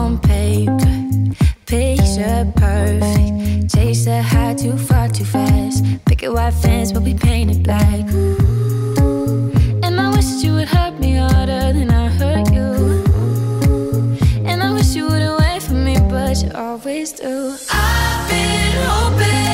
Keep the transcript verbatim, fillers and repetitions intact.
on paper, picture perfect. Chase the high too far too fast. Picket white fence but we painted black. And I wish that you would hurt me harder than I hurt you. And I wish you wouldn't wait for me, but you always do. I've been hoping